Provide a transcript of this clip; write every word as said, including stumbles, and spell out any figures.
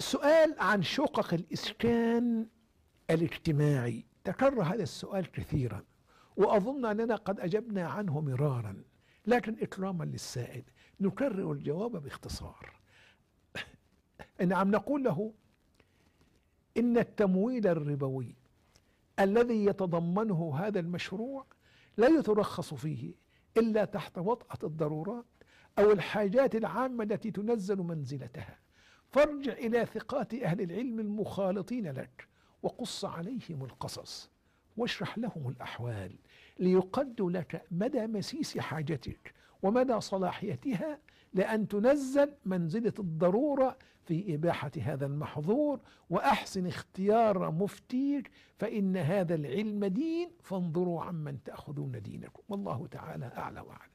سؤال عن شقق الإسكان الاجتماعي. تكرر هذا السؤال كثيرا، وأظن أننا قد أجبنا عنه مرارا، لكن إكراما للسائل نكرر الجواب باختصار. نعم، نقول له إن التمويل الربوي الذي يتضمنه هذا المشروع لا يترخص فيه إلا تحت وطأة الضرورات أو الحاجات العامة التي تنزل منزلتها، فارجع إلى ثقات أهل العلم المخالطين لك وقص عليهم القصص واشرح لهم الأحوال ليقدوا لك مدى مسيس حاجتك ومدى صلاحيتها لأن تنزل منزلة الضرورة في إباحة هذا المحظور. وأحسن اختيار مفتيك فإن هذا العلم دين، فانظروا عمن تأخذون دينكم، والله تعالى أعلى وأعلم.